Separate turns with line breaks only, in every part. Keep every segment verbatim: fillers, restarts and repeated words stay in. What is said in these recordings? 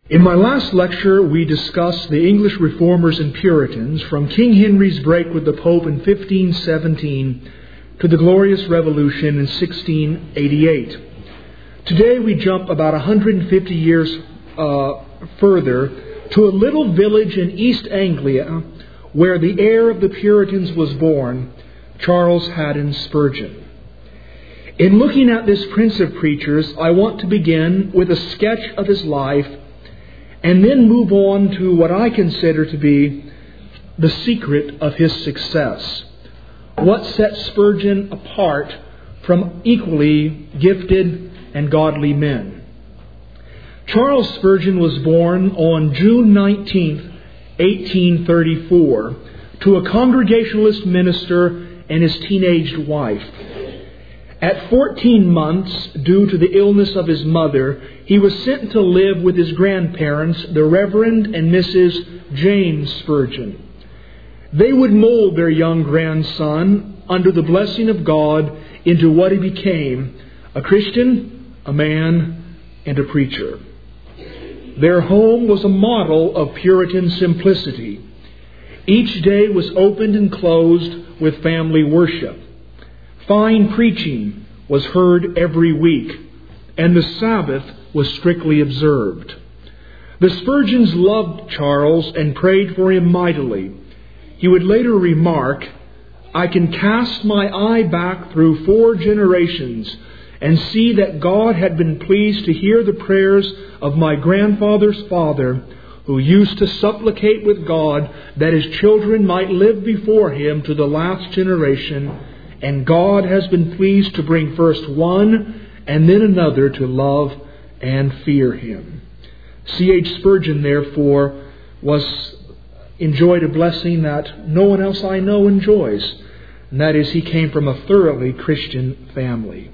In my last lecture, we discussed the English Reformers and Puritans from King Henry's break with the Pope in fifteen seventeen to the Glorious Revolution in sixteen eighty-eight. Today we jump about one hundred fifty years uh, further to a little village in East Anglia where the heir of the Puritans was born, Charles Haddon Spurgeon. In looking at this prince of preachers, I want to begin with a sketch of his life and then move on to what I consider to be the secret of his success. What sets Spurgeon apart from equally gifted and godly men. Charles Spurgeon was born on June nineteenth, eighteen thirty-four, to a Congregationalist minister and his teenaged wife. At fourteen months, due to the illness of his mother, he was sent to live with his grandparents, the Reverend and Missus James Spurgeon. They would mold their young grandson under the blessing of God into what he became, a Christian, a man, and a preacher. Their home was a model of Puritan simplicity. Each day was opened and closed with family worship. Fine preaching was heard every week, and the Sabbath was strictly observed. The Spurgeons loved Charles and prayed for him mightily. He would later remark, "I can cast my eye back through four generations and see that God had been pleased to hear the prayers of my grandfather's father, who used to supplicate with God that his children might live before him to the last generation, and God has been pleased to bring first one and then another to love and fear him." C H Spurgeon, therefore, was enjoyed a blessing that no one else I know enjoys, and that is he came from a thoroughly Christian family.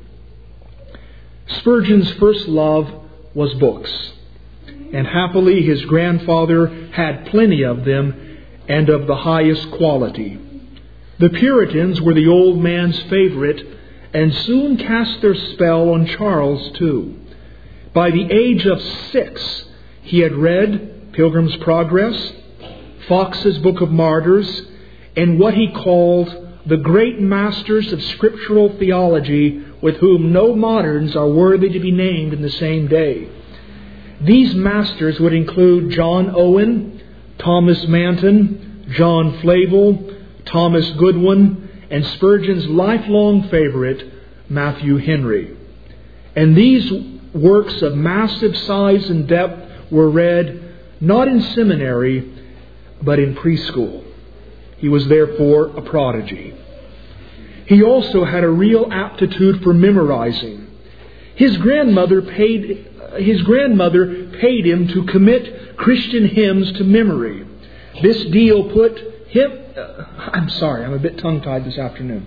Spurgeon's first love was books, and happily his grandfather had plenty of them and of the highest quality. The Puritans were the old man's favorite and soon cast their spell on Charles too. By the age of six, he had read Pilgrim's Progress, Fox's Book of Martyrs, and what he called the great masters of scriptural theology with whom no moderns are worthy to be named in the same day. These masters would include John Owen, Thomas Manton, John Flavel, Thomas Goodwin, and Spurgeon's lifelong favorite, Matthew Henry. And these works of massive size and depth were read not in seminary, but in preschool. He was therefore a prodigy. He also had a real aptitude for memorizing. His grandmother paid his grandmother paid him to commit Christian hymns to memory. This deal put him uh, I'm sorry, I'm a bit tongue-tied this afternoon.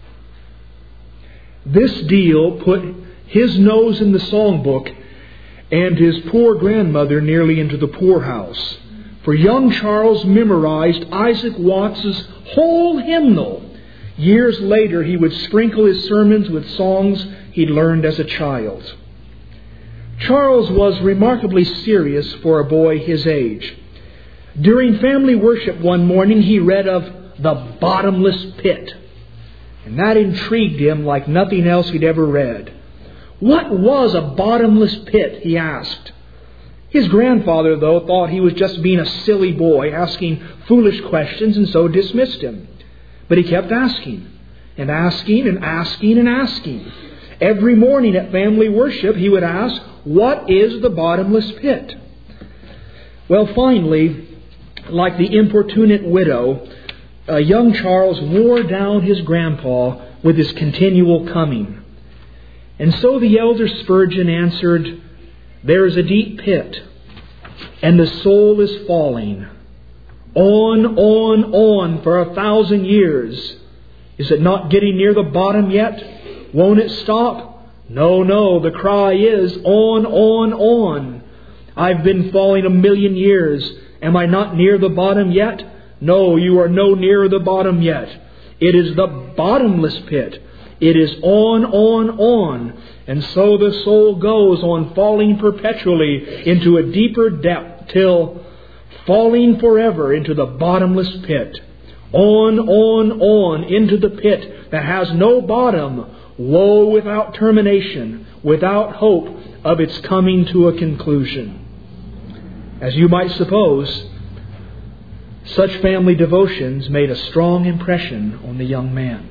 This deal put his nose in the songbook and his poor grandmother nearly into the poorhouse. For young Charles memorized Isaac Watts' whole hymnal. Years later, he would sprinkle his sermons with songs he'd learned as a child. Charles was remarkably serious for a boy his age. During family worship one morning, he read of the bottomless pit. And that intrigued him like nothing else he'd ever read. What was a bottomless pit, he asked. His grandfather, though, thought he was just being a silly boy, asking foolish questions, and so dismissed him. But he kept asking, and asking, and asking, and asking. Every morning at family worship, he would ask, "What is the bottomless pit?" Well, finally, like the importunate widow, uh, young Charles wore down his grandpa with his continual coming. And so the elder Spurgeon answered, "There is a deep pit, and the soul is falling. On, on, on for a thousand years. Is it not getting near the bottom yet? Won't it stop? No, no, the cry is, on, on, on. I've been falling a million years. Am I not near the bottom yet? No, you are no nearer the bottom yet. It is the bottomless pit. It is on, on, on. And so the soul goes on falling perpetually into a deeper depth till falling forever into the bottomless pit. On, on, on into the pit that has no bottom. Woe without termination, without hope of its coming to a conclusion. As you might suppose, such family devotions made a strong impression on the young man.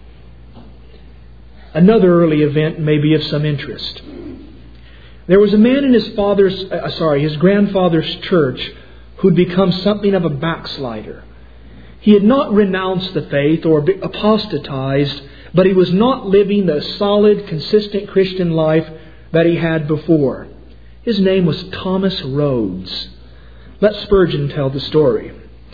Another early event may be of some interest. There was a man in his father's, uh, sorry, his grandfather's church who'd become something of a backslider. He had not renounced the faith or apostatized, but he was not living the solid, consistent Christian life that he had before. His name was Thomas Rhodes. Let Spurgeon tell the story.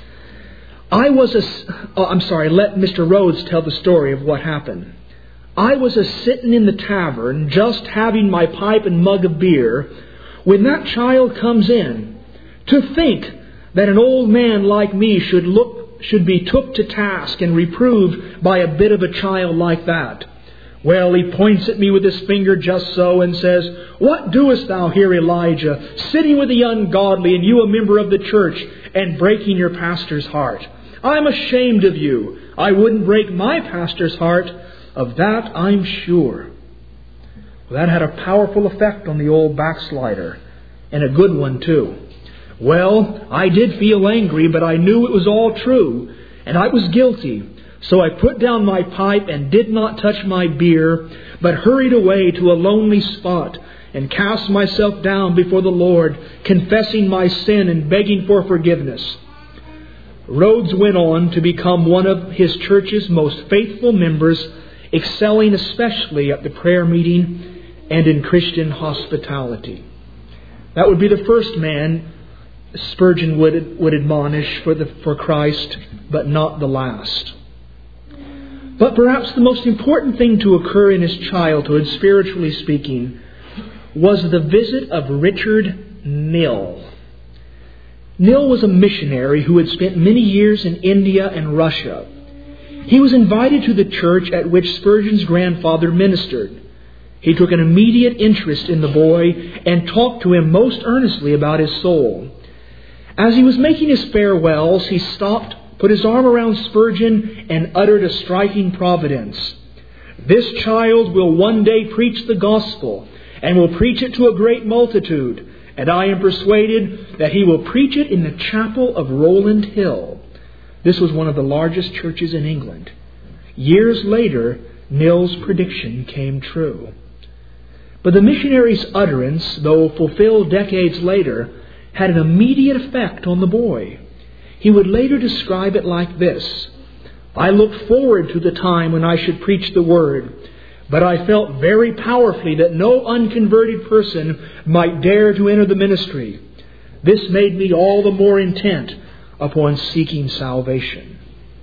I was a, oh, I'm sorry, let Mister Rhodes tell the story of what happened. I was a sitting in the tavern, just having my pipe and mug of beer, when that child comes in. To think that an old man like me should look, should be took to task and reproved by a bit of a child like that. Well, he points at me with his finger just so and says, "What doest thou here, Elijah, sitting with the ungodly, and you a member of the church, and breaking your pastor's heart? I'm ashamed of you. I wouldn't break my pastor's heart. Of that I'm sure." Well, that had a powerful effect on the old backslider, and a good one too. Well, I did feel angry, but I knew it was all true, and I was guilty. So I put down my pipe and did not touch my beer, but hurried away to a lonely spot and cast myself down before the Lord, confessing my sin and begging for forgiveness. Rhodes went on to become one of his church's most faithful members, excelling especially at the prayer meeting and in Christian hospitality. That would be the first man Spurgeon would, would admonish for, the, for Christ, but not the last. But perhaps the most important thing to occur in his childhood, spiritually speaking, was the visit of Richard Knill. Knill was a missionary who had spent many years in India and Russia. He was invited to the church at which Spurgeon's grandfather ministered. He took an immediate interest in the boy and talked to him most earnestly about his soul. As he was making his farewells, he stopped, put his arm around Spurgeon, and uttered a striking providence. "This child will one day preach the gospel, and will preach it to a great multitude, and I am persuaded that he will preach it in the chapel of Rowland Hill." This was one of the largest churches in England. Years later, Knill's prediction came true. But the missionary's utterance, though fulfilled decades later, had an immediate effect on the boy. He would later describe it like this: "I looked forward to the time when I should preach the word, but I felt very powerfully that no unconverted person might dare to enter the ministry. This made me all the more intent upon seeking salvation."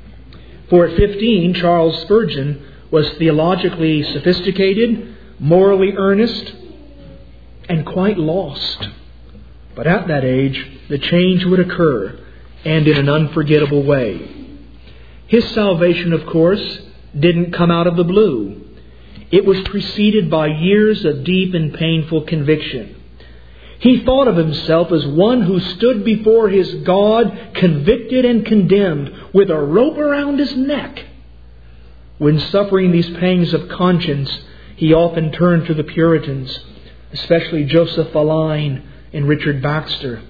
For at fifteen, Charles Spurgeon was theologically sophisticated, morally earnest, and quite lost. But at that age, the change would occur, and in an unforgettable way. His salvation, of course, didn't come out of the blue. It was preceded by years of deep and painful conviction. He thought of himself as one who stood before his God, convicted and condemned, with a rope around his neck. When suffering these pangs of conscience, he often turned to the Puritans, especially Joseph Alleine and Richard Baxter.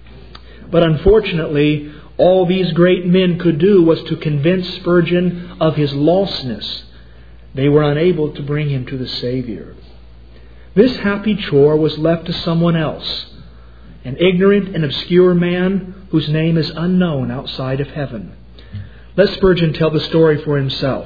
But unfortunately, all these great men could do was to convince Spurgeon of his lostness. They were unable to bring him to the Savior. This happy chore was left to someone else, an ignorant and obscure man whose name is unknown outside of heaven. Let Spurgeon tell the story for himself.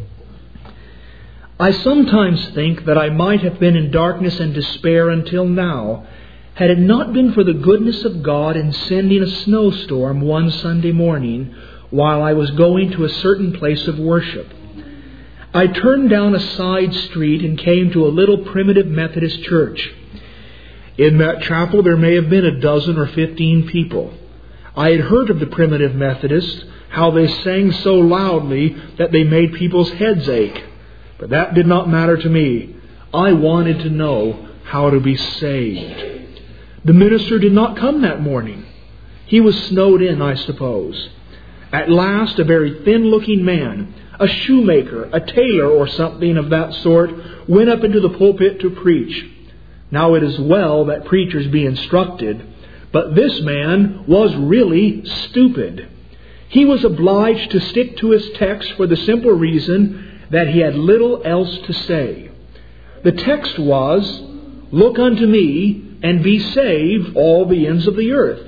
"I sometimes think that I might have been in darkness and despair until now, had it not been for the goodness of God in sending a snowstorm one Sunday morning while I was going to a certain place of worship. I turned down a side street and came to a little primitive Methodist church. In that chapel there may have been a dozen or fifteen people. I had heard of the primitive Methodists, how they sang so loudly that they made people's heads ache. But that did not matter to me. I wanted to know how to be saved. The minister did not come that morning. He was snowed in, I suppose. At last, a very thin-looking man, a shoemaker, a tailor, or something of that sort, went up into the pulpit to preach. Now it is well that preachers be instructed, but this man was really stupid. He was obliged to stick to his text for the simple reason that he had little else to say. The text was, "Look unto me, and be saved, all the ends of the earth."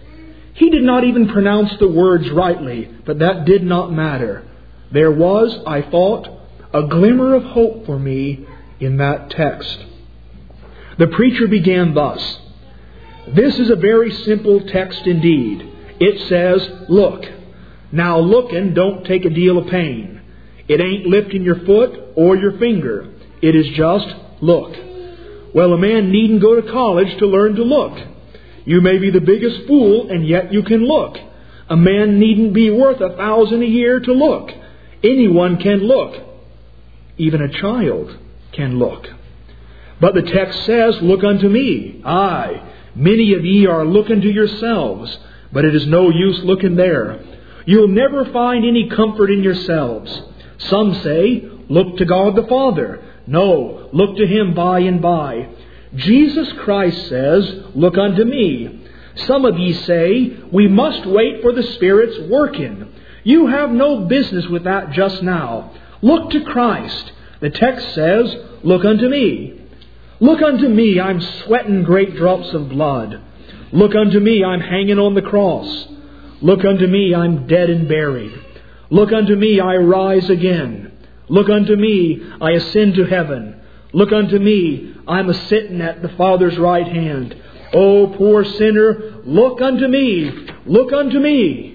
He did not even pronounce the words rightly, but that did not matter. There was, I thought, a glimmer of hope for me in that text. The preacher began thus. This is a very simple text indeed. It says, "Look." Now looking don't take a deal of pain. It ain't lifting your foot or your finger. It is just look. Well, a man needn't go to college to learn to look. You may be the biggest fool, and yet you can look. A man needn't be worth a thousand a year to look. Anyone can look. Even a child can look. But the text says, "Look unto me." Aye, many of ye are looking to yourselves, but it is no use looking there. You'll never find any comfort in yourselves. Some say, "Look to God the Father." No, look to Him by and by. Jesus Christ says, "Look unto me." Some of ye say, "We must wait for the Spirit's working." You have no business with that just now. Look to Christ. The text says, "Look unto me." Look unto me, I'm sweating great drops of blood. Look unto me, I'm hanging on the cross. Look unto me, I'm dead and buried. Look unto me, I rise again. Look unto me, I ascend to heaven. Look unto me, I'm a-sitting at the Father's right hand. O poor sinner, look unto me, look unto me.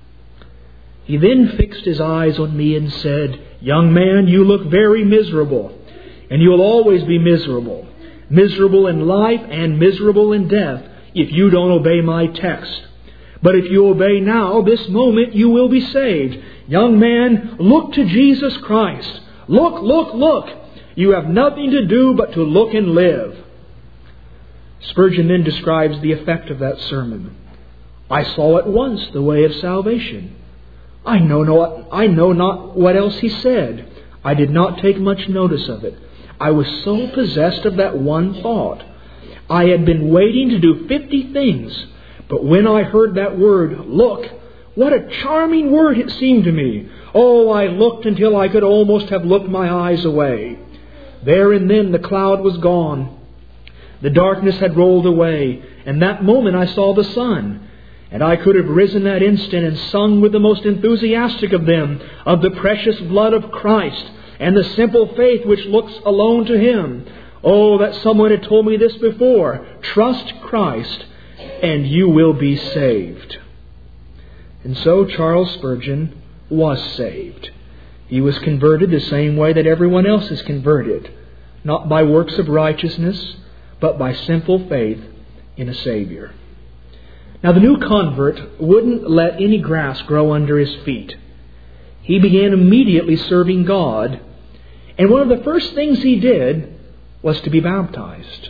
He then fixed his eyes on me and said, "Young man, you look very miserable, and you'll always be miserable. Miserable in life and miserable in death if you don't obey my text. But if you obey now, this moment, you will be saved. Young man, look to Jesus Christ. Look, look, look. You have nothing to do but to look and live." Spurgeon then describes the effect of that sermon. "I saw at once the way of salvation. I know not, I know not what else he said. I did not take much notice of it. I was so possessed of that one thought. I had been waiting to do fifty things, but when I heard that word, 'look,' what a charming word it seemed to me. Oh, I looked until I could almost have looked my eyes away. There and then the cloud was gone. The darkness had rolled away, and that moment I saw the sun. And I could have risen that instant and sung with the most enthusiastic of them of the precious blood of Christ and the simple faith which looks alone to Him. Oh, that someone had told me this before. Trust Christ, and you will be saved." And so Charles Spurgeon was saved. He was converted the same way that everyone else is converted, not by works of righteousness, but by simple faith in a Savior. Now, the new convert wouldn't let any grass grow under his feet. He began immediately serving God, and one of the first things he did was to be baptized.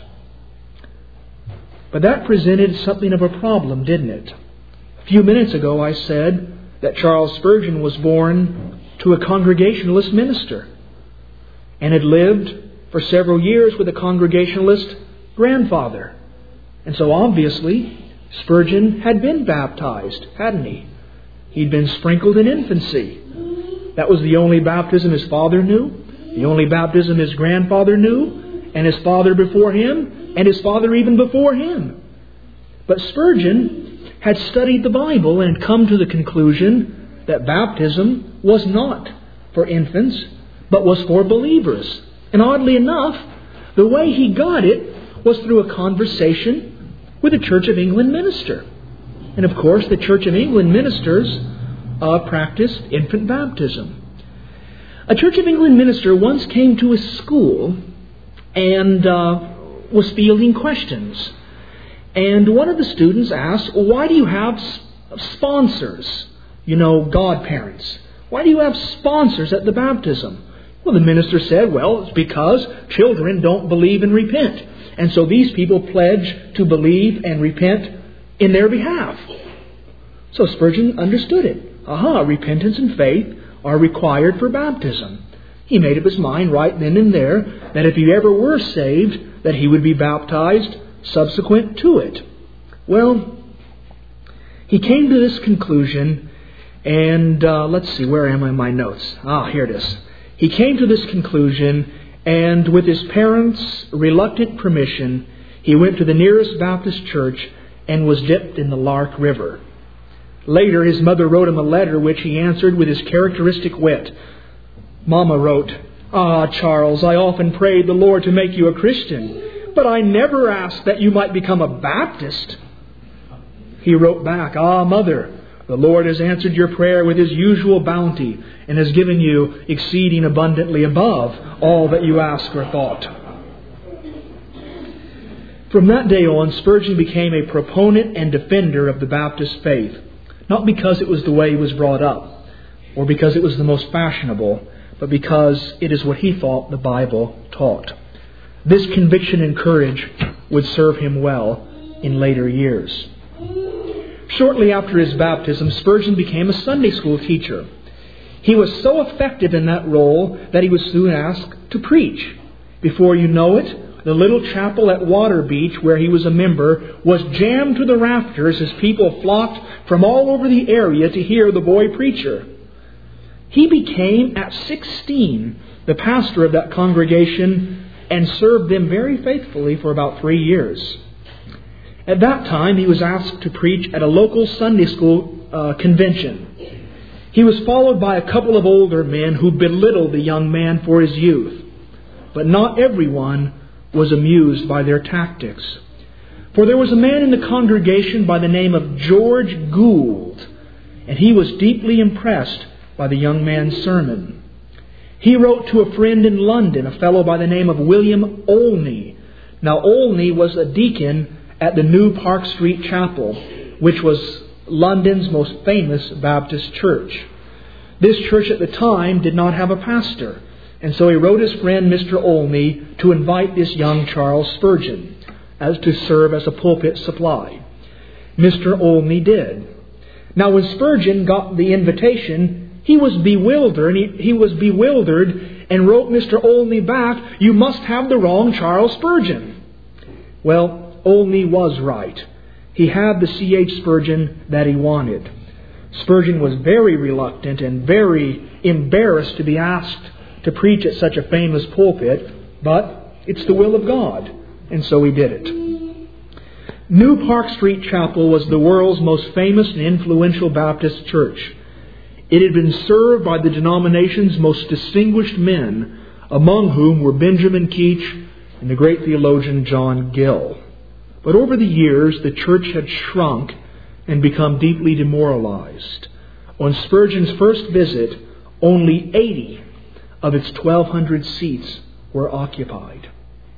But that presented something of a problem, didn't it? A few minutes ago I said that Charles Spurgeon was born to a Congregationalist minister and had lived for several years with a Congregationalist grandfather. And so obviously Spurgeon had been baptized, hadn't he? He'd been sprinkled in infancy. That was the only baptism his father knew, the only baptism his grandfather knew, and his father before him, and his father even before him. But Spurgeon had studied the Bible and come to the conclusion that baptism was not for infants, but was for believers. And oddly enough, the way he got it was through a conversation with a Church of England minister. And of course, the Church of England ministers uh, practiced infant baptism. A Church of England minister once came to a school and uh, was fielding questions. And one of the students asked, "Why do you have sponsors? You know, godparents. Why do you have sponsors at the baptism?" Well, the minister said, well, it's because children don't believe and repent. And so these people pledge to believe and repent in their behalf. So Spurgeon understood it. Aha, repentance and faith are required for baptism. He made up his mind right then and there that if he ever were saved, that he would be baptized subsequent to it. Well, he came to this conclusion, and uh, let's see, where am I in my notes? Ah, here it is. He came to this conclusion, and with his parents' reluctant permission, he went to the nearest Baptist church and was dipped in the Lark River. Later, his mother wrote him a letter which he answered with his characteristic wit. Mama wrote, "Ah, Charles, I often prayed the Lord to make you a Christian, but I never asked that you might become a Baptist." He wrote back, "Ah, Mother, the Lord has answered your prayer with His usual bounty and has given you exceeding abundantly above all that you asked or thought." From that day on, Spurgeon became a proponent and defender of the Baptist faith, not because it was the way he was brought up, or because it was the most fashionable, but because it is what he thought the Bible taught. This conviction and courage would serve him well in later years. Shortly after his baptism, Spurgeon became a Sunday school teacher. He was so effective in that role that he was soon asked to preach. Before you know it, the little chapel at Water Beach, where he was a member, was jammed to the rafters as people flocked from all over the area to hear the boy preacher. He became, at sixteen, the pastor of that congregation and served them very faithfully for about three years. At that time, he was asked to preach at a local Sunday school uh, convention. He was followed by a couple of older men who belittled the young man for his youth. But not everyone was amused by their tactics. For there was a man in the congregation by the name of George Gould, and he was deeply impressed by the young man's sermon. He wrote to a friend in London, a fellow by the name of William Olney. Now, Olney was a deacon at the New Park Street Chapel, which was London's most famous Baptist church. This church at the time did not have a pastor, and so he wrote his friend Mister Olney to invite this young Charles Spurgeon as to serve as a pulpit supply. Mister Olney did. Now, when Spurgeon got the invitation, he was bewildered. He, he was bewildered and wrote Mister Olney back, "You must have the wrong Charles Spurgeon." Well, Olney was right. He had the C H Spurgeon that he wanted. Spurgeon was very reluctant and very embarrassed to be asked to preach at such a famous pulpit, but it's the will of God, and so he did it. New Park Street Chapel was the world's most famous and influential Baptist church. It had been served by the denomination's most distinguished men, among whom were Benjamin Keach and the great theologian John Gill. But over the years, the church had shrunk and become deeply demoralized. On Spurgeon's first visit, only eighty of its twelve hundred seats were occupied.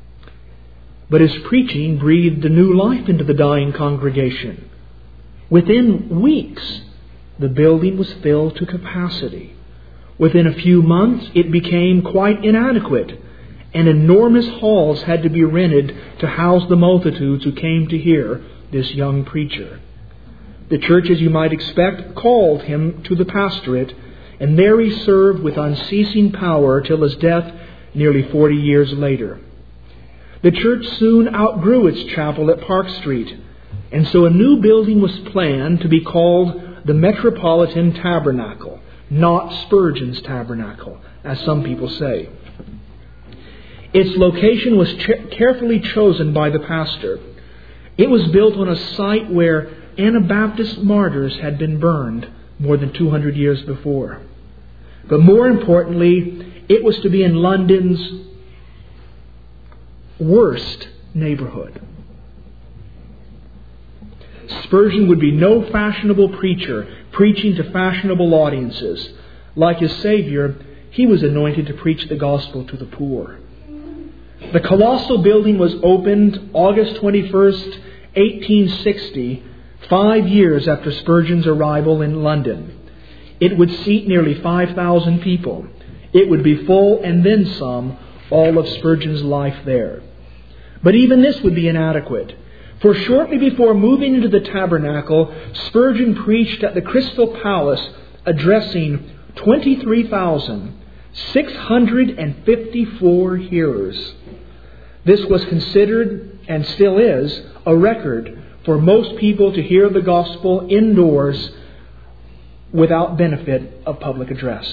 But his preaching breathed a new life into the dying congregation. Within weeks, the building was filled to capacity. Within a few months, it became quite inadequate, and enormous halls had to be rented to house the multitudes who came to hear this young preacher. The church, as you might expect, called him to the pastorate, and there he served with unceasing power till his death nearly forty years later. The church soon outgrew its chapel at Park Street, and so a new building was planned to be called the Metropolitan Tabernacle, not Spurgeon's Tabernacle, as some people say. Its location was ch- carefully chosen by the pastor. It was built on a site where Anabaptist martyrs had been burned more than two hundred years before. But more importantly, it was to be in London's worst neighborhood. Spurgeon would be no fashionable preacher preaching to fashionable audiences. Like his Savior, he was anointed to preach the gospel to the poor. The colossal building was opened August twenty-first, eighteen sixty, five years after Spurgeon's arrival in London. It would seat nearly five thousand people, It would be full and then some, all of Spurgeon's life there. But even this would be inadequate. For shortly before moving into the tabernacle, Spurgeon preached at the Crystal Palace, addressing twenty-three thousand six hundred fifty-four hearers. This was considered, and still is, a record for most people to hear the gospel indoors without benefit of public address.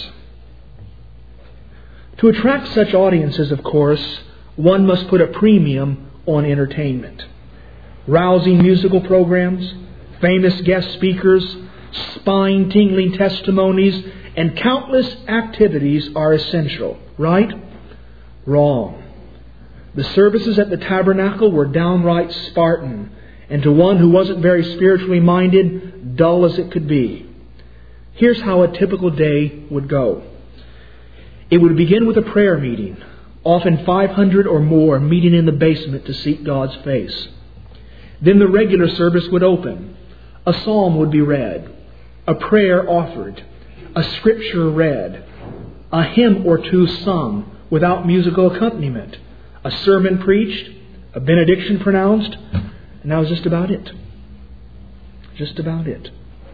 To attract such audiences, of course, one must put a premium on entertainment. Rousing musical programs, famous guest speakers, spine-tingling testimonies, and countless activities are essential. Right? Wrong. The services at the tabernacle were downright Spartan, and to one who wasn't very spiritually minded, dull as it could be. Here's how a typical day would go. It would begin with a prayer meeting, often five hundred or more meeting in the basement to seek God's face. Then the regular service would open. A psalm would be read, a prayer offered, a scripture read, a hymn or two sung without musical accompaniment, a sermon preached, a benediction pronounced, and that was just about it. Just about it.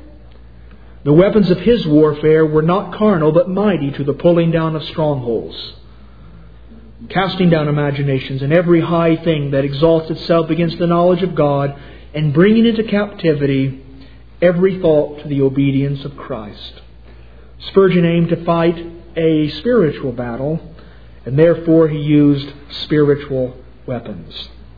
The weapons of his warfare were not carnal, but mighty to the pulling down of strongholds, casting down imaginations and every high thing that exalts itself against the knowledge of God, and bringing into captivity every thought to the obedience of Christ. Spurgeon aimed to fight a spiritual battle, and therefore he used spiritual weapons.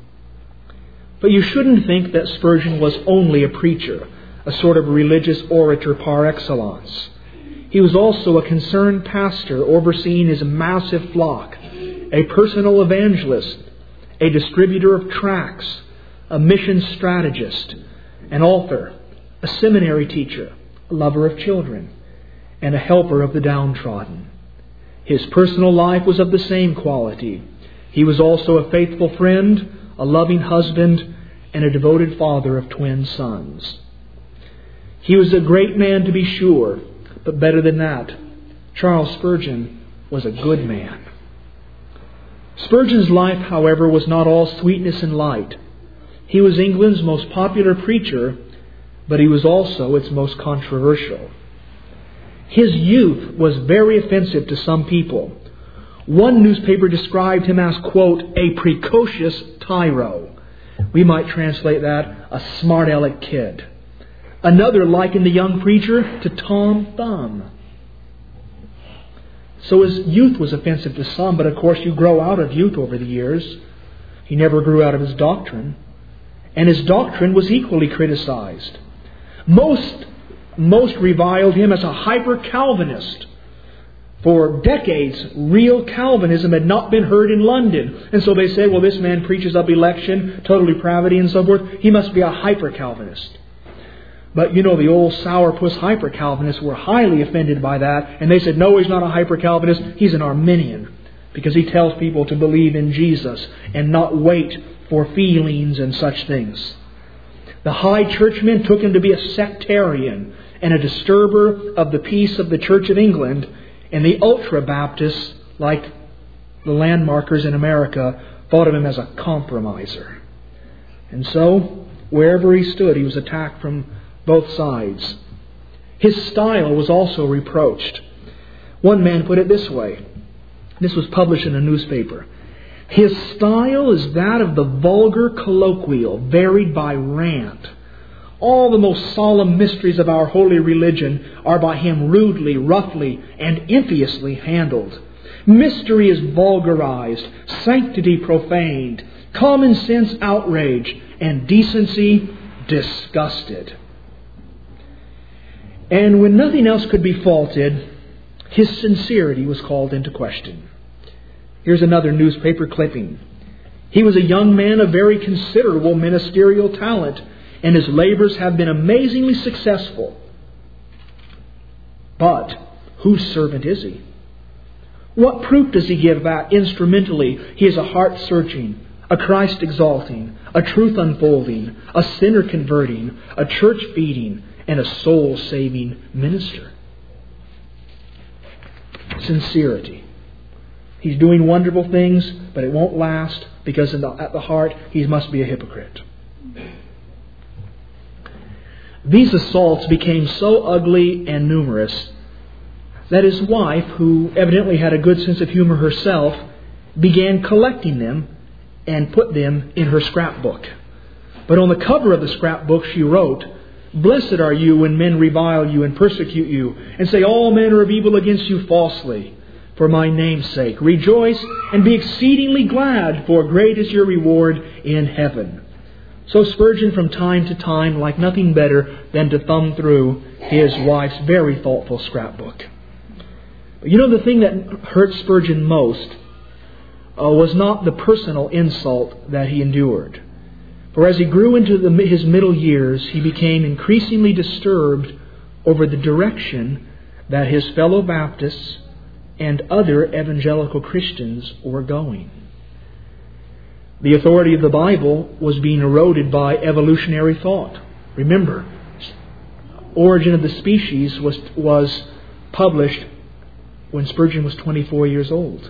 But you shouldn't think that Spurgeon was only a preacher, a sort of religious orator par excellence. He was also a concerned pastor overseeing his massive flock, a personal evangelist, a distributor of tracts, a mission strategist, an author, a seminary teacher, a lover of children, and a helper of the downtrodden. His personal life was of the same quality. He was also a faithful friend, a loving husband, and a devoted father of twin sons. He was a great man, to be sure, but better than that, Charles Spurgeon was a good man. Spurgeon's life, however, was not all sweetness and light. He was England's most popular preacher, but he was also its most controversial. His youth was very offensive to some people. One newspaper described him as, quote, a precocious tyro. We might translate that, a smart-aleck kid. Another likened the young preacher to Tom Thumb. So his youth was offensive to some, but of course you grow out of youth over the years. He never grew out of his doctrine. And his doctrine was equally criticized. Most, most reviled him as a hyper-Calvinist. For decades, real Calvinism had not been heard in London. And so they say, well, this man preaches up election, total depravity and so forth. He must be a hyper-Calvinist. But, you know, the old sourpuss hyper-Calvinists were highly offended by that. And they said, no, he's not a hyper-Calvinist. He's an Arminian. Because he tells people to believe in Jesus and not wait for feelings and such things. The high churchmen took him to be a sectarian and a disturber of the peace of the Church of England. And the ultra-Baptists, like the landmarkers in America, thought of him as a compromiser. And so, wherever he stood, he was attacked from both sides. His style was also reproached. One man put it this way. This was published in a newspaper. His style is that of the vulgar colloquial, varied by rant. All the most solemn mysteries of our holy religion are by him rudely, roughly, and impiously handled. Mystery is vulgarized, sanctity profaned, common sense outraged, and decency disgusted. And when nothing else could be faulted, his sincerity was called into question. Here's another newspaper clipping. He was a young man of very considerable ministerial talent, and his labors have been amazingly successful. But whose servant is he? What proof does he give that instrumentally he is a heart-searching, a Christ-exalting, a truth-unfolding, a sinner-converting, a church-feeding, and a soul-saving minister? sincerity. He's doing wonderful things, but it won't last because in the, at the heart he must be a hypocrite. These assaults became so ugly and numerous that his wife, who evidently had a good sense of humor herself, began collecting them and put them in her scrapbook. But on the cover of the scrapbook she wrote, "Blessed are you when men revile you and persecute you, and say all manner of evil against you falsely, for my name's sake. Rejoice and be exceedingly glad, for great is your reward in heaven." So Spurgeon from time to time liked nothing better than to thumb through his wife's very thoughtful scrapbook. But you know, the thing that hurt Spurgeon most uh, was not the personal insult that he endured. For as he grew into the, his middle years, he became increasingly disturbed over the direction that his fellow Baptists and other evangelical Christians were going. The authority of the Bible was being eroded by evolutionary thought. Remember, Origin of the Species was, was published when Spurgeon was twenty-four years old.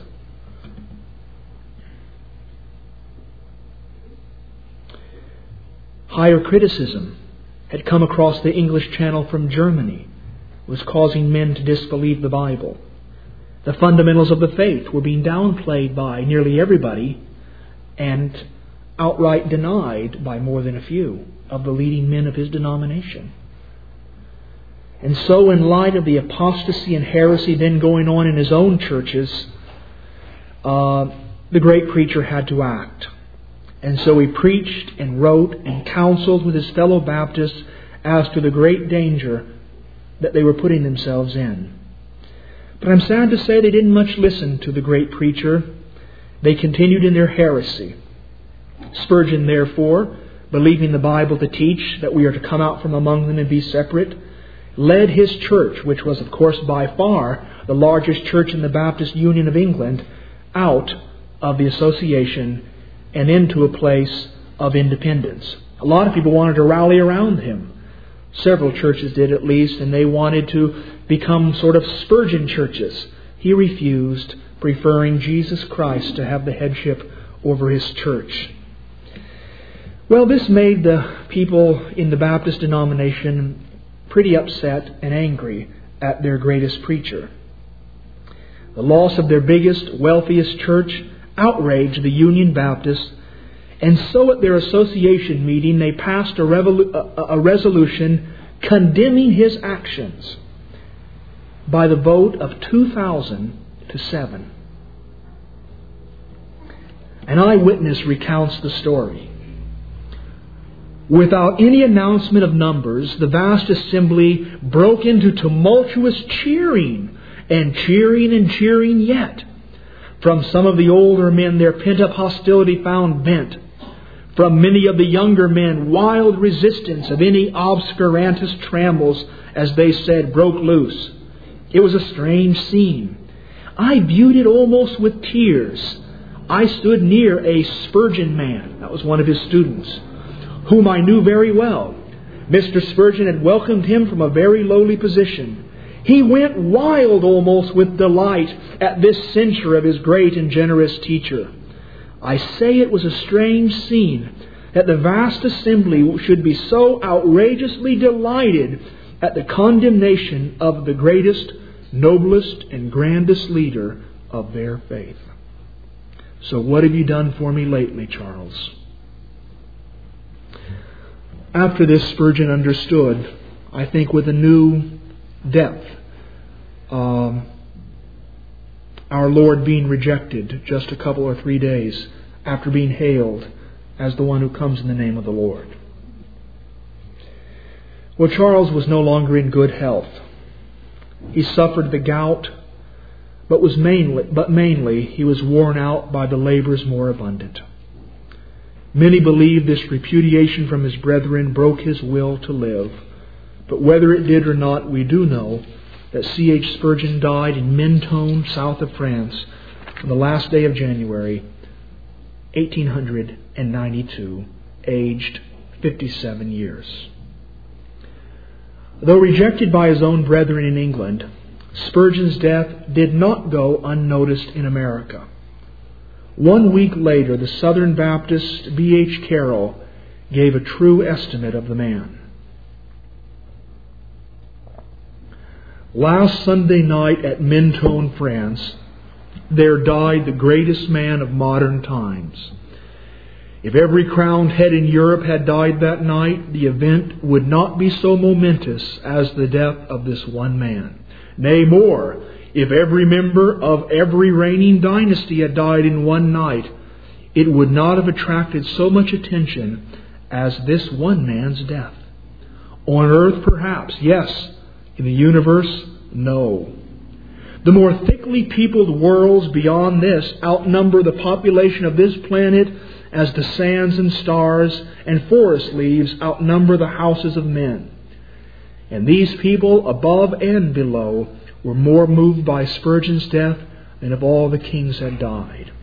Higher criticism had come across the English Channel from Germany, was causing men to disbelieve the Bible. The fundamentals of the faith were being downplayed by nearly everybody and outright denied by more than a few of the leading men of his denomination. And so, in light of the apostasy and heresy then going on in his own churches, uh, the great preacher had to act. And so he preached and wrote and counseled with his fellow Baptists as to the great danger that they were putting themselves in. But I'm sad to say they didn't much listen to the great preacher. They continued in their heresy. Spurgeon, therefore, believing the Bible to teach that we are to come out from among them and be separate, led his church, which was, of course, by far the largest church in the Baptist Union of England, out of the association and into a place of independence. A lot of people wanted to rally around him. Several churches did at least, and they wanted to become sort of Spurgeon churches. He refused, preferring Jesus Christ to have the headship over his church. Well, this made the people in the Baptist denomination pretty upset and angry at their greatest preacher. The loss of their biggest, wealthiest church outraged the Union Baptists, and so at their association meeting they passed a, revolu- a, a resolution condemning his actions by the vote of two thousand to seven. An eyewitness recounts the story. Without any announcement of numbers, the vast assembly broke into tumultuous cheering, and cheering and cheering yet. From some of the older men, their pent-up hostility found vent. From many of the younger men, wild resistance of any obscurantist trammels, as they said, broke loose. It was a strange scene. I viewed it almost with tears. I stood near a Spurgeon man, that was one of his students, whom I knew very well. Mister Spurgeon had welcomed him from a very lowly position. He went wild almost with delight at this censure of his great and generous teacher. I say it was a strange scene that the vast assembly should be so outrageously delighted at the condemnation of the greatest, noblest, and grandest leader of their faith. So what have you done for me lately, Charles? After this, Spurgeon understood, I think with a new depth, um, our Lord being rejected just a couple or three days after being hailed as the one who comes in the name of the Lord. Well, Charles was no longer in good health. He suffered the gout, but was mainly, but mainly he was worn out by the labors more abundant. Many believe this repudiation from his brethren broke his will to live. But whether it did or not, we do know that C H Spurgeon died in Mentone, south of France, on the last day of January, eighteen ninety-two, aged fifty-seven years. Though rejected by his own brethren in England, Spurgeon's death did not go unnoticed in America. One week later, the Southern Baptist B H Carroll gave a true estimate of the man. Last Sunday night at Mentone, France, there died the greatest man of modern times. If every crowned head in Europe had died that night, the event would not be so momentous as the death of this one man. Nay, more, if every member of every reigning dynasty had died in one night, it would not have attracted so much attention as this one man's death. On earth, perhaps, yes. In the universe, no. The more thickly peopled worlds beyond this outnumber the population of this planet as the sands and stars and forest leaves outnumber the houses of men. And these people, above and below, were more moved by Spurgeon's death than if all the kings had died.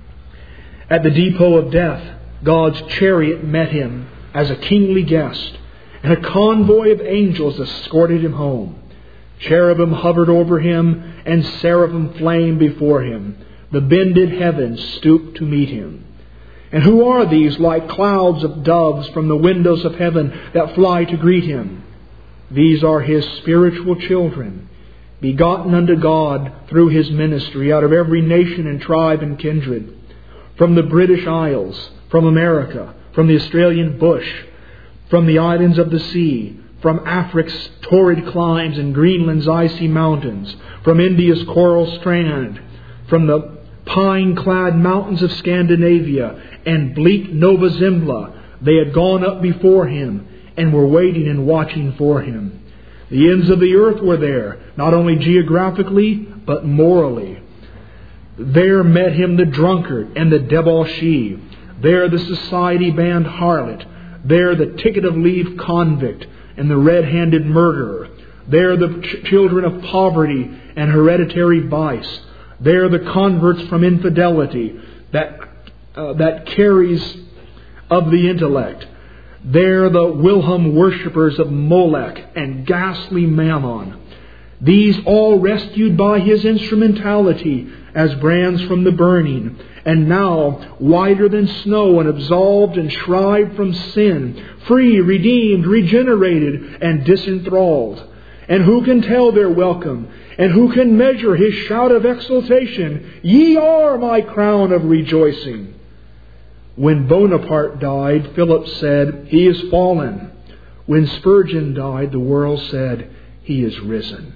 At the depot of death, God's chariot met him as a kingly guest, and a convoy of angels escorted him home. Cherubim hovered over him, and seraphim flamed before him. The bended heavens stooped to meet him. And who are these like clouds of doves from the windows of heaven that fly to greet him? These are his spiritual children, begotten unto God through his ministry out of every nation and tribe and kindred, from the British Isles, from America, from the Australian bush, from the islands of the sea, from Afric's torrid climes and Greenland's icy mountains, from India's coral strand, from the pine-clad mountains of Scandinavia and bleak Nova Zembla. They had gone up before him and were waiting and watching for him. The ends of the earth were there, not only geographically, but morally. There met him the drunkard and the debauchee. There the society band harlot. There the ticket of leave convict and the red-handed murderer. There the ch- children of poverty and hereditary vice. There the converts from infidelity that uh, that carries of the intellect. There the Wilhelm worshippers of Molech and ghastly Mammon. These all rescued by his instrumentality as brands from the burning, and now whiter than snow and absolved and shrived from sin, free, redeemed, regenerated, and disenthralled. And who can tell their welcome? And who can measure his shout of exultation? Ye are my crown of rejoicing. When Bonaparte died, Philip said, He is fallen. When Spurgeon died, the world said, He is risen.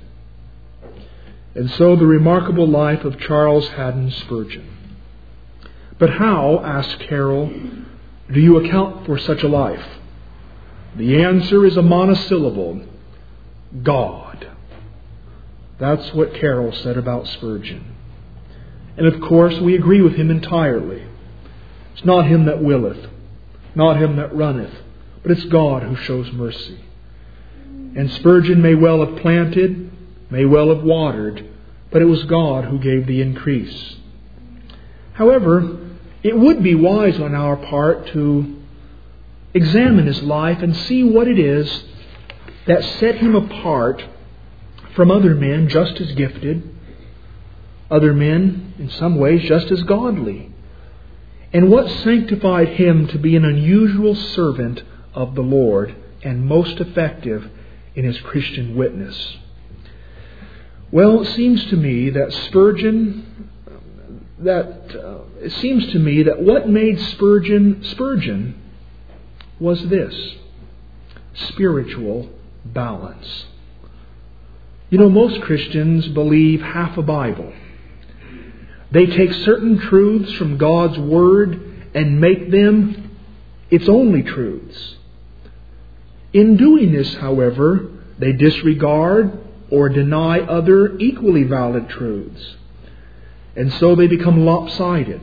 And so the remarkable life of Charles Haddon Spurgeon. But how, asked Carroll, do you account for such a life? The answer is a monosyllable: God. That's what Carroll said about Spurgeon. And of course, we agree with him entirely. It's not him that willeth, not him that runneth, but it's God who shows mercy. And Spurgeon may well have planted, may well have watered, but it was God who gave the increase. However, it would be wise on our part to examine his life and see what it is that set him apart from other men just as gifted, other men in some ways just as godly, and what sanctified him to be an unusual servant of the Lord and most effective in his Christian witness. Well, it seems to me that Spurgeon, that uh, it seems to me that what made Spurgeon Spurgeon was this: spiritual balance. You know, most Christians believe half a Bible. They take certain truths from God's Word and make them its only truths. In doing this, however, they disregard or deny other equally valid truths. And so they become lopsided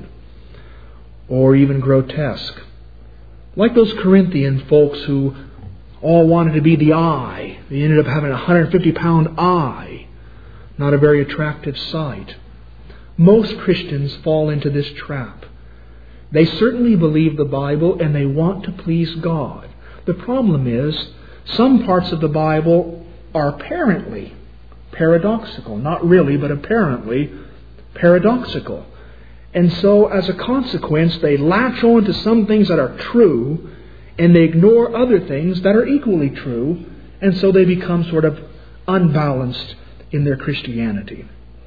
or even grotesque. Like those Corinthian folks who all wanted to be the eye. They ended up having a one hundred fifty pound eye. Not a very attractive sight. Most Christians fall into this trap. They certainly believe the Bible and they want to please God. The problem is, some parts of the Bible are apparently paradoxical. Not really, but apparently paradoxical. And so, as a consequence, they latch on to some things that are true, and they ignore other things that are equally true, and so they become sort of unbalanced in their Christianity.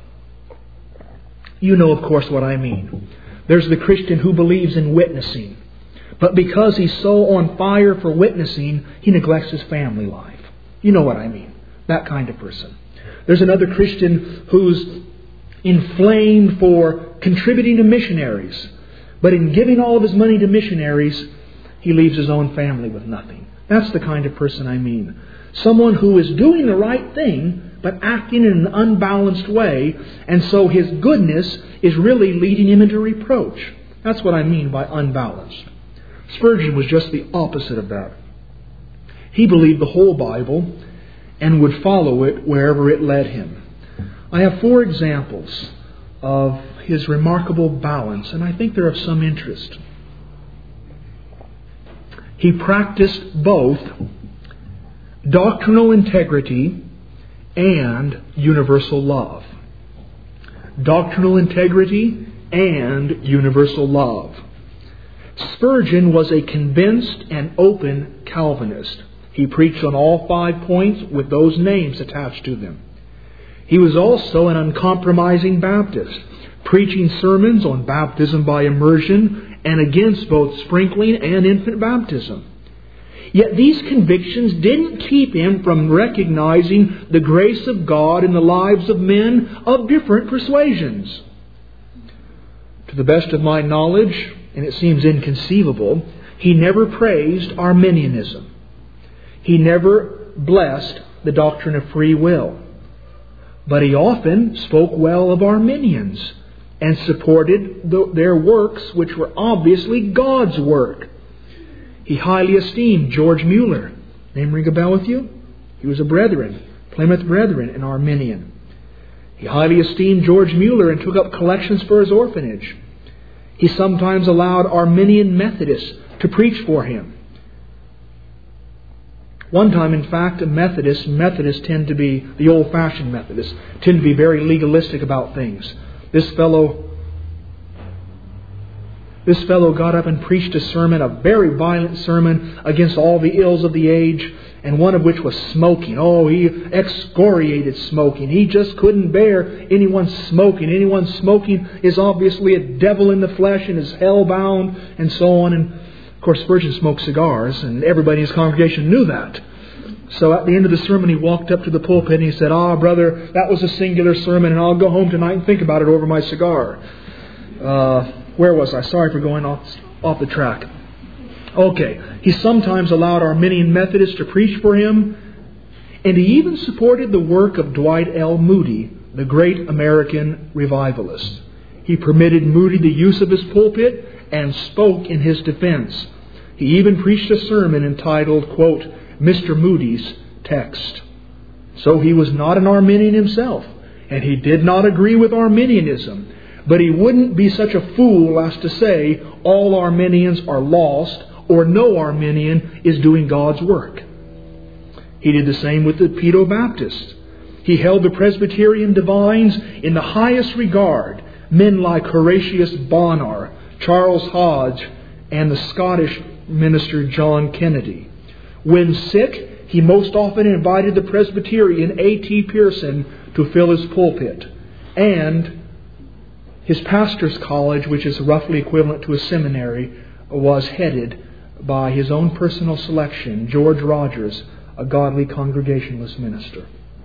You know, of course, what I mean. There's the Christian who believes in witnessing, but because he's so on fire for witnessing, he neglects his family life. You know what I mean. That kind of person. There's another Christian who's inflamed for contributing to missionaries, but in giving all of his money to missionaries, he leaves his own family with nothing. That's the kind of person I mean. Someone who is doing the right thing, but acting in an unbalanced way, and so his goodness is really leading him into reproach. That's what I mean by unbalanced. Spurgeon was just the opposite of that. He believed the whole Bible and would follow it wherever it led him. I have four examples of his remarkable balance, and I think they're of some interest. He practiced both doctrinal integrity and universal love. Doctrinal integrity and universal love. Spurgeon was a convinced and open Calvinist. He preached on all five points with those names attached to them. He was also an uncompromising Baptist, preaching sermons on baptism by immersion and against both sprinkling and infant baptism. Yet these convictions didn't keep him from recognizing the grace of God in the lives of men of different persuasions. To the best of my knowledge, and it seems inconceivable, he never praised Arminianism. He never blessed the doctrine of free will. But he often spoke well of Arminians and supported the, their works, which were obviously God's work. He highly esteemed George Mueller. Name ring a bell with you? He was a Brethren, Plymouth Brethren, an Arminian. He highly esteemed George Mueller and took up collections for his orphanage. He sometimes allowed Arminian Methodists to preach for him. One time, in fact, a Methodist, Methodists tend to be, the old-fashioned Methodists, tend to be very legalistic about things. This fellow, this fellow got up and preached a sermon, a very violent sermon against all the ills of the age, and one of which was smoking. Oh, he excoriated smoking. He just couldn't bear anyone smoking. Anyone smoking is obviously a devil in the flesh and is hell-bound, and so on. And of course, Spurgeon smoked cigars, and everybody in his congregation knew that. So at the end of the sermon, he walked up to the pulpit and he said, "Ah, brother, that was a singular sermon, and I'll go home tonight and think about it over my cigar." Uh, where was I? Sorry for going off, off the track. Okay, he sometimes allowed Arminian Methodists to preach for him, and he even supported the work of Dwight L. Moody, the great American revivalist. He permitted Moody the use of his pulpit and spoke in his defense. He even preached a sermon entitled, quote, "Mister Moody's Text." So he was not an Arminian himself, and he did not agree with Arminianism. But he wouldn't be such a fool as to say all Arminians are lost or no Arminian is doing God's work. He did the same with the Pedo-Baptists. He held the Presbyterian divines in the highest regard, men like Horatius Bonar, Charles Hodge, and the Scottish minister John Kennedy. When sick, he most often invited the Presbyterian A T Pearson to fill his pulpit. And his pastor's college, which is roughly equivalent to a seminary, was headed by his own personal selection, George Rogers, a godly Congregationalist minister.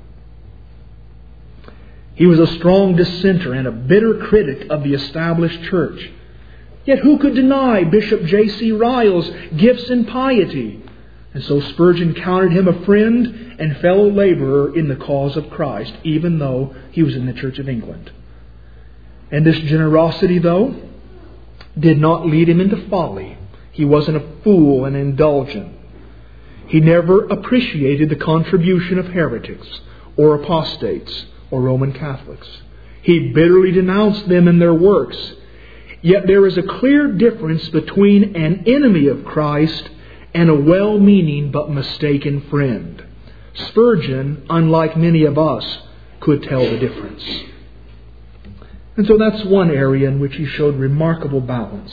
He was a strong dissenter and a bitter critic of the established church. Yet who could deny Bishop J C Ryle's gifts and piety? And so Spurgeon counted him a friend and fellow laborer in the cause of Christ, even though he was in the Church of England. And this generosity, though, did not lead him into folly. He wasn't a fool and indulgent. He never appreciated the contribution of heretics or apostates or Roman Catholics. He bitterly denounced them and their works. Yet there is a clear difference between an enemy of Christ and a well-meaning but mistaken friend. Spurgeon, unlike many of us, could tell the difference. And so that's one area in which he showed remarkable balance.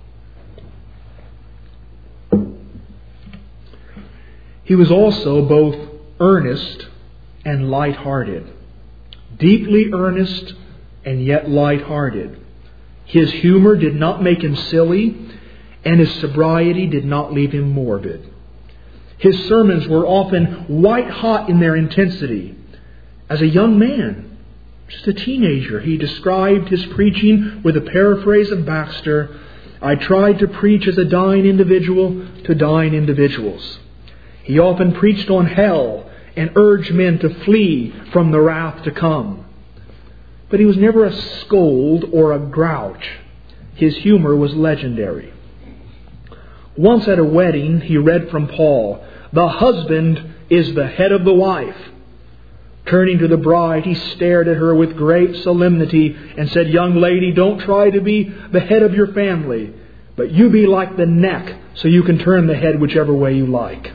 He was also both earnest and light-hearted. Deeply earnest and yet light-hearted. His humor did not make him silly, and his sobriety did not leave him morbid. His sermons were often white-hot in their intensity. As a young man, just a teenager, he described his preaching with a paraphrase of Baxter, "I tried to preach as a dying individual to dying individuals." He often preached on hell and urged men to flee from the wrath to come. But he was never a scold or a grouch. His humor was legendary. Once at a wedding, he read from Paul, "The husband is the head of the wife." Turning to the bride, he stared at her with great solemnity and said, "Young lady, don't try to be the head of your family, but you be like the neck so you can turn the head whichever way you like."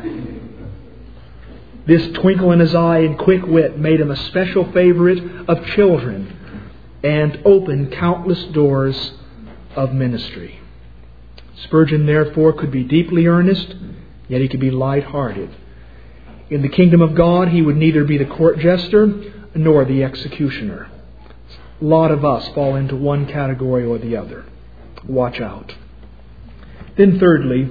This twinkle in his eye and quick wit made him a special favorite of children and opened countless doors of ministry. Spurgeon, therefore, could be deeply earnest, yet he could be light-hearted. In the kingdom of God, he would neither be the court jester nor the executioner. A lot of us fall into one category or the other. Watch out. Then thirdly,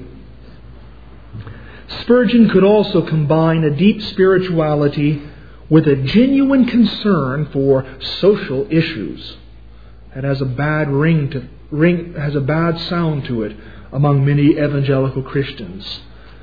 Spurgeon could also combine a deep spirituality with a genuine concern for social issues. It has a bad ring to ring has a bad sound to it among many evangelical Christians.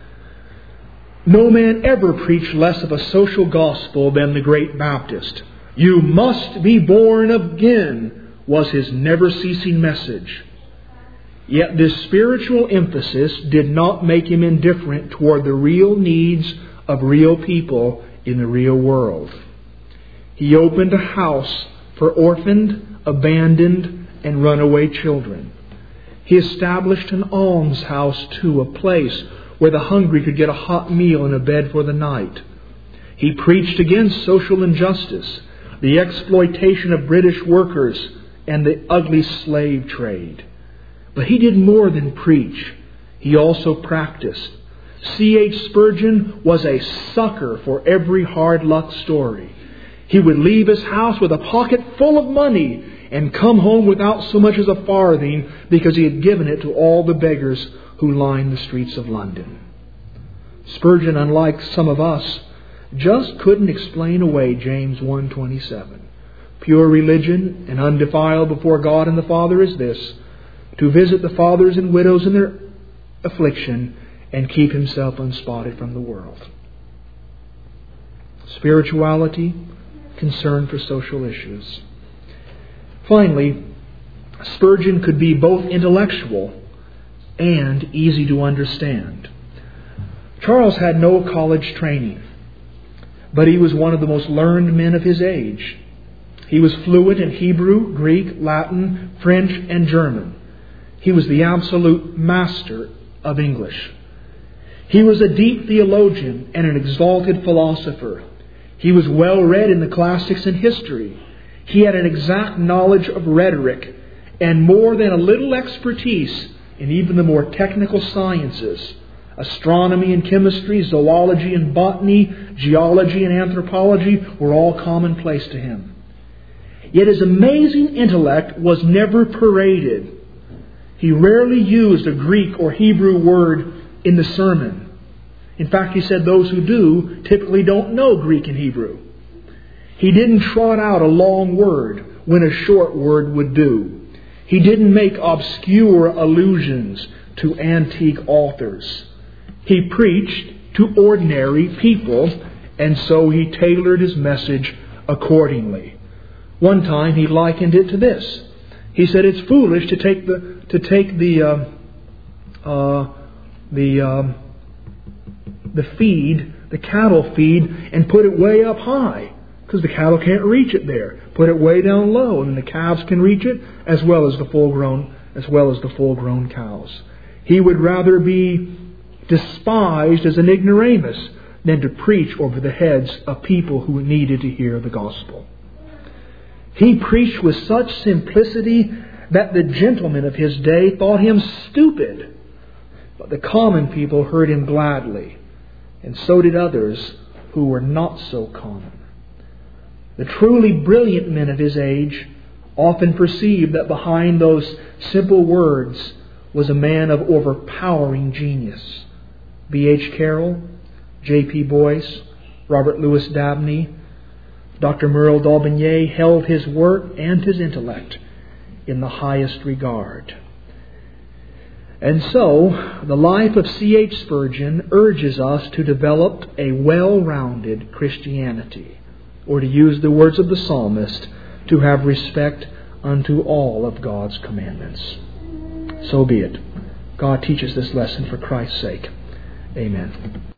No man ever preached less of a social gospel than the great Baptist. "You must be born again," was his never-ceasing message. Yet this spiritual emphasis did not make him indifferent toward the real needs of real people in the real world. He opened a house for orphaned, abandoned, and runaway children. He established an almshouse too, a place where the hungry could get a hot meal and a bed for the night. He preached against social injustice, the exploitation of British workers, and the ugly slave trade. But he did more than preach. He also practiced. C H Spurgeon was a sucker for every hard luck story. He would leave his house with a pocket full of money and come home without so much as a farthing because he had given it to all the beggars who lined the streets of London. Spurgeon, unlike some of us, just couldn't explain away James one twenty-seven. Pure religion and undefiled before God and the Father is this, to visit the fathers and widows in their affliction and keep himself unspotted from the world. Spirituality, concern for social issues. Finally, Spurgeon could be both intellectual and easy to understand. Charles had no college training, but he was one of the most learned men of his age. He was fluent in Hebrew, Greek, Latin, French, and German. He was the absolute master of English. He was a deep theologian and an exalted philosopher. He was well read in the classics and history. He had an exact knowledge of rhetoric and more than a little expertise in even the more technical sciences. Astronomy and chemistry, zoology and botany, geology and anthropology were all commonplace to him. Yet his amazing intellect was never paraded. He rarely used a Greek or Hebrew word in the sermon. In fact, he said those who do typically don't know Greek and Hebrew. He didn't trot out a long word when a short word would do. He didn't make obscure allusions to antique authors. He preached to ordinary people, and so he tailored his message accordingly. One time he likened it to this. He said it's foolish to take the to take the uh, uh, the um, the feed, the cattle feed, and put it way up high, because the cattle can't reach it there. Put it way down low, and the calves can reach it as well as the full grown as well as the full grown cows. He would rather be despised as an ignoramus than to preach over the heads of people who needed to hear the gospel. He preached with such simplicity that the gentlemen of his day thought him stupid. But the common people heard him gladly, and so did others who were not so common. The truly brilliant men of his age often perceived that behind those simple words was a man of overpowering genius. B H Carroll, J P Boyce, Robert Louis Dabney, Doctor Merle D'Aubigné held his work and his intellect in the highest regard. And so, the life of C H Spurgeon urges us to develop a well-rounded Christianity, or to use the words of the psalmist, to have respect unto all of God's commandments. So be it. God teaches this lesson for Christ's sake. Amen.